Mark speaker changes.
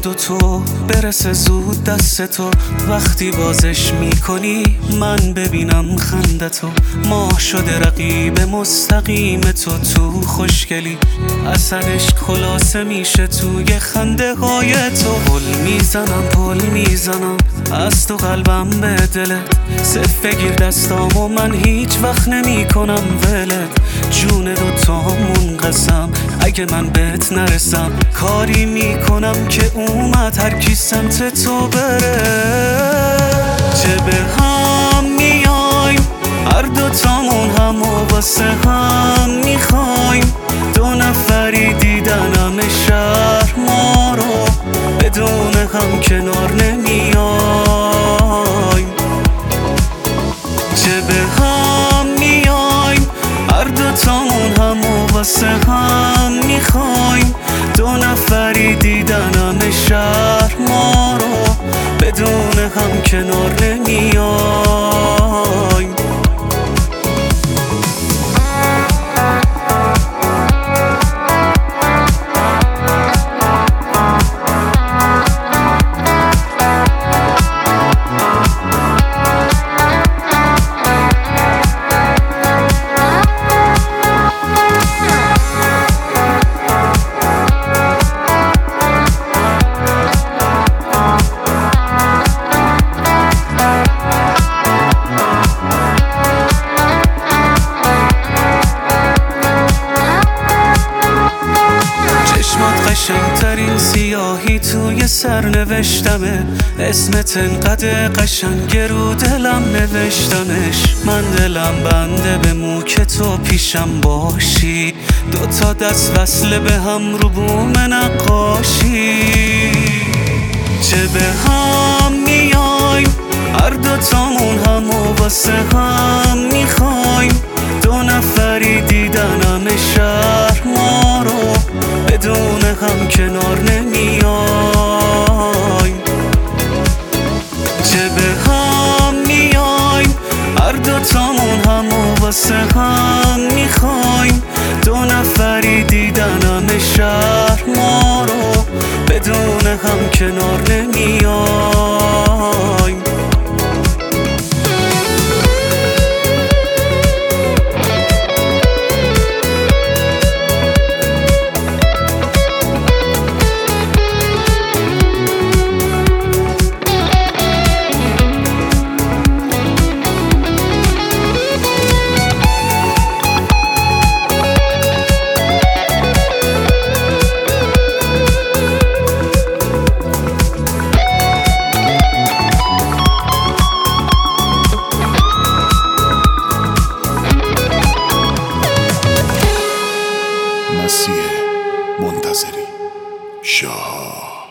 Speaker 1: یاد و تو برسه زود دست تو. وقتی بازش میکنی من ببینم خندتو. ماه شده رقیب مستقیم تو خوشگلی. اصل عشق خلاصه میشه توی خنده های تو. پل میزنم از تو قلبم به دلت. صف بگیر دستامو من هیچ وقت نمی کنم ولت. جون دوتامون قسم اگه من بهت نرسم. کاری میکنم که اومد هر کی سمت تو بره. چه به هم میایم هر دوتامون هم و واسه هم میخوایم. دو نفری دیدنم شهر ما رو بدون هم کنار نمیایم. چه به هم میایم هر دوتامون هم و واسه هم میخوایم. دو نفری دیدنم شهر ما رو بدون هم کنار نمیایم. قشنگترین سیاهی توی سر نوشتمه. اسمت انقدر قشنگ رو دلم نوشتمش. من دلم بنده به مو که تو پیشم باشی. دوتا دست وصله به هم رو بوم نقاشی. چه به هم میایم هر دوتامون هم و واسه هم میخوایم. دو نفری دیدنم شهر ما رو بدون هم کنار نمیایم. چه به هم میایم هر دوتامون هم و واسه هم میخوایم. دو نفری دیدنم شهر ما رو بدون هم کنار نمیایم.
Speaker 2: مسیح منتظری شاه.